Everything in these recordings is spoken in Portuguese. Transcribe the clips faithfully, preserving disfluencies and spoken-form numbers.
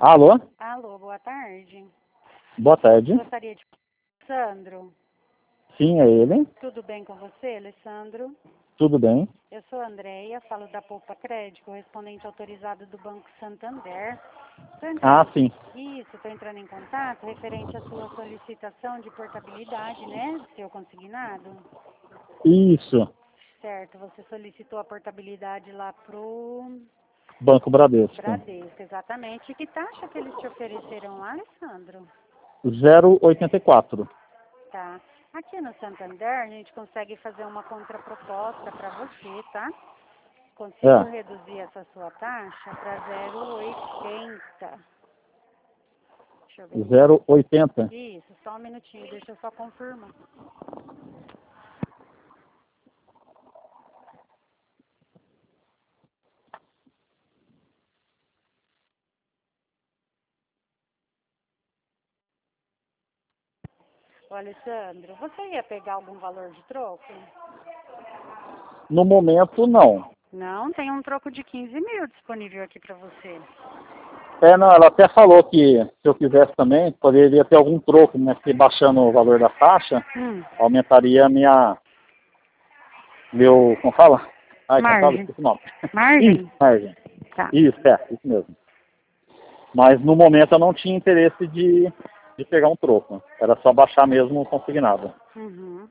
Alô? Alô, boa tarde. Boa tarde. Gostaria de... Alessandro, Sim, é ele. tudo bem com você, Alessandro? Tudo bem? Eu sou a Andréia, falo da Poupa Crédito, correspondente autorizado do Banco Santander. Tô Ah, entrando... sim. Isso, estou entrando em contato referente à sua solicitação de portabilidade, né, do seu consignado. Isso. Certo, você solicitou a portabilidade lá pro Banco Bradesco. Bradesco, exatamente. E que taxa que eles te ofereceram lá, Alessandro? zero vírgula oitenta e quatro. Tá. Aqui no Santander, a gente consegue fazer uma contraproposta para você, tá? Consigo É. reduzir essa sua taxa para zero vírgula oitenta. Deixa eu ver. zero vírgula oitenta. Isso, só um minutinho, deixa eu só confirmar. Ô, Alessandro, você ia pegar algum valor de troco? No momento, não. Não, tem um troco de quinze mil disponível aqui para você. É, não, ela até falou que se eu quisesse também, poderia ter algum troco, né? Que baixando o valor da taxa, Hum, aumentaria a minha... Meu... Como fala? Ai, como fala? margem. Esqueci o nome. Isso, Margem? margem. Tá. Isso, é, isso mesmo. Mas no momento eu não tinha interesse de, de pegar um troco. Era só baixar mesmo o consignado. Uhum.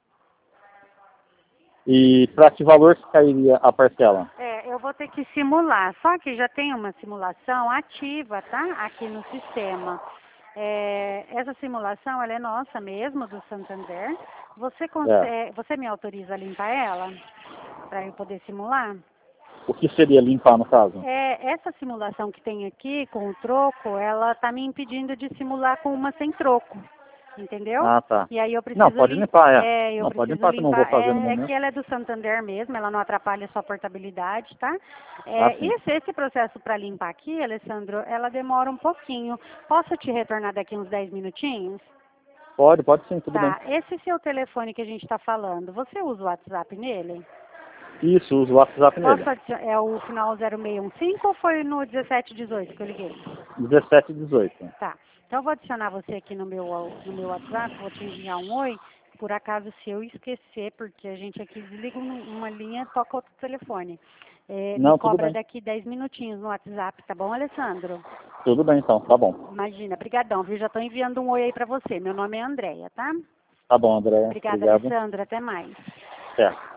E para que valor que cairia a parcela? É, eu vou ter que simular, só que já tem uma simulação ativa, tá? Aqui no sistema. É, essa simulação, ela é nossa mesmo, do Santander. Você, É. consegue, você me autoriza a limpar ela? Para eu poder simular? O que seria limpar no caso? É, essa simulação que tem aqui com o troco, ela está me impedindo de simular com uma sem troco. Entendeu? Ah, tá. E aí eu Não, preciso pode lim... limpar, é. é, eu Não, pode preciso limpar que eu não vou limpar. fazer no É, é momento. que ela é do Santander mesmo, ela não atrapalha a sua portabilidade, tá? Ah, É, sim. esse, esse processo para limpar aqui, Alessandro, ela demora um pouquinho. Posso te retornar daqui uns dez minutinhos? Pode, pode sim, tudo bem. Tá. Esse seu telefone que a gente está falando, você usa o WhatsApp nele? Isso, uso o WhatsApp nele. Posso adi- é o final zero seis um cinco ou foi no dezessete dezoito que eu liguei? dezessete e dezoito. Tá. Então eu vou adicionar você aqui no meu, no meu WhatsApp, vou te enviar um oi. Por acaso, se eu esquecer, porque a gente aqui desliga um- uma linha, toca outro telefone. É, me Não, tudo cobra bem. daqui dez minutinhos no WhatsApp, tá bom, Alessandro? Tudo bem então, tá bom. Imagina, brigadão, viu? Já tô enviando um oi aí pra você. Meu nome é Andréia, tá? Tá bom, André. Obrigada, Obrigado. Alessandro. Até mais. Certo.